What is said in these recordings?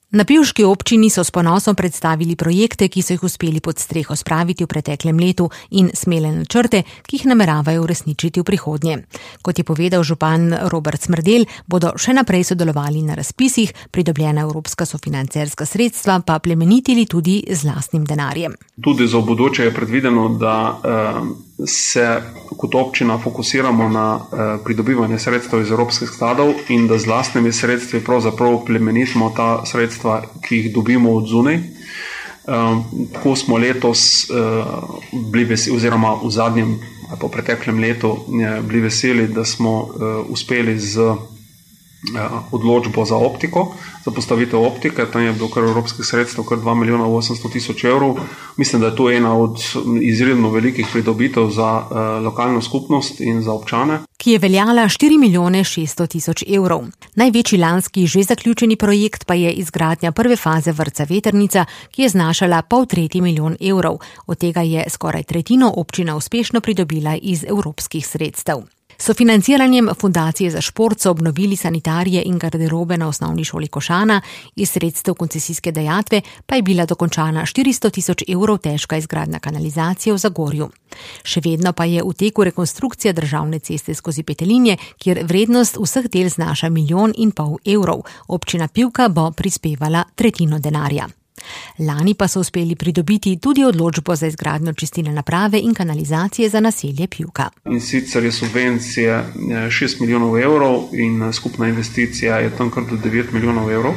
Na pivški občini so s ponosom predstavili projekte, ki so jih uspeli pod streho spraviti v preteklem letu in smele načrte, ki jih nameravajo uresničiti v prihodnje. Kot je povedal župan Robert Smrdelj, bodo še naprej sodelovali na razpisih, pridobljena evropska sofinancerska sredstva pa plemenitili tudi z lastnim denarjem. Tudi za bodoče je predvideno, da se kot občina fokusiramo na pridobivanje sredstev iz evropskih skladov in da z lastnimi sredstvi pravzaprav plemenitimo ta sredstva, ki jih dobimo od zunaj. Tako smo letos bili veseli, oziroma v zadnjem ali po preteklem letu bili veseli, da smo uspeli z odločbo za optiko, za postavitev optike. Tam je bilo kar evropskih sredstev, kar 2 milijona 800 tisoč evrov. Mislim, da je to ena od izredno velikih pridobitev za lokalno skupnost in za občane. Ki je veljala 4 milijone 600 tisoč evrov. Največji lanski že zaključeni projekt pa je izgradnja prve faze vrtca Vetrnica, ki je znašala 2,5 milijona evrov. Od tega je skoraj tretjino občina uspešno pridobila iz evropskih sredstev. S sofinanciranjem Fundacije za šport so obnovili sanitarije in garderobe na osnovni šoli Košana, iz sredstev koncesijske dajatve pa je bila dokončana 400 tisoč evrov težka izgradnja kanalizacije v Zagorju. Še vedno pa je v teku rekonstrukcija državne ceste skozi Petelinje, kjer vrednost vseh del znaša 1,5 milijona evrov. Občina Pivka bo prispevala tretjino denarja. Lani pa so uspeli pridobiti tudi odločbo za izgradnjo čistilne naprave in kanalizacije za naselje Pivka. In sicer je subvencija 6 milijonov evrov in skupna investicija je tam kar do 9 milijonov evrov.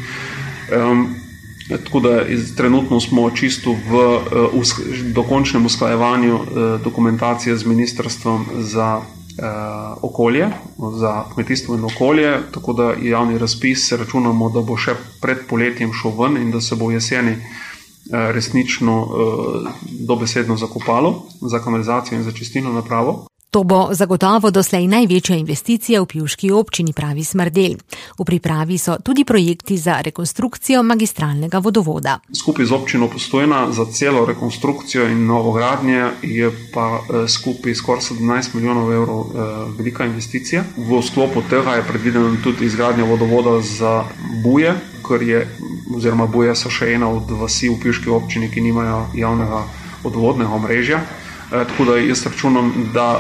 Tako da trenutno smo čisto v dokončnem usklajevanju dokumentacije z ministrstvom za okolje, za kmetijstvo in okolje, tako da javni razpis računamo, da bo še pred poletjem šel ven in da se bo v jeseni resnično dobesedno zakopalo za kanalizacijo in za čistilno napravo. To bo zagotovo doslej največja investicija v pivški občini, pravi Smrdelj. V pripravi so tudi projekti za rekonstrukcijo magistralnega vodovoda. Skupaj z občino Postojna za celo rekonstrukcijo in novogradnje je pa skupaj skoraj 17 milijonov evrov velika investicija. V sklopu tega je predvidena tudi izgradnja vodovoda za Buje, oziroma Buje so še ena od vasi v pivški občini, ki nimajo javnega vodovodnega omrežja. Tako da jaz računam, da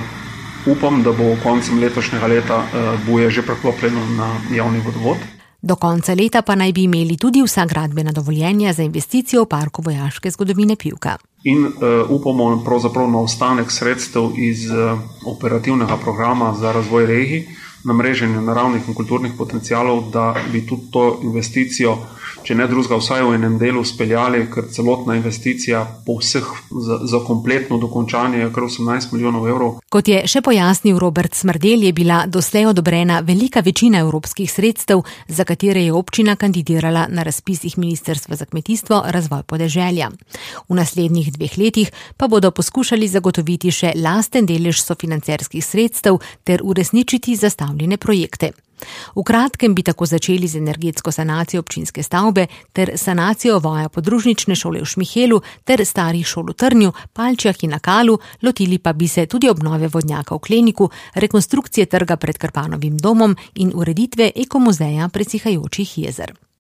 upam, da bo koncem letošnjega leta Buje že preklopljeno na javni vodovod. Do konca leta pa naj bi imeli tudi vsa gradbena dovoljenja za investicijo v parku vojaške zgodovine Pivka. In upamo pravzaprav na ostanek sredstev iz operativnega programa za razvoj regij, na mreženju naravnih in kulturnih potencialov, da bi tudi to investicijo, če ne drugega, vsaj v enem delu speljali, ker celotna investicija po vseh za kompletno dokončanje je kar 18 milijonov evrov. Kot je še pojasnil Robert Smrdelj, je bila doslej odobrena velika večina evropskih sredstev, za katere je občina kandidirala na razpisih Ministrstva za kmetijstvo, razvoj podeželja. V naslednjih 2 letih pa bodo poskušali zagotoviti še lasten delež sofinancerskih sredstev ter uresničiti zastavljene projekte. V kratkem bi tako začeli z energetsko sanacijo občinske stavbe ter sanacijo voja podružnične šole v Šmihelu ter starih šol v Trnju, Palčjah in Nakalu, lotili pa bi se tudi obnove vodnjaka v Kleniku, rekonstrukcije trga pred Krpanovim domom in ureditve ekomuzeja presihajočih jezer.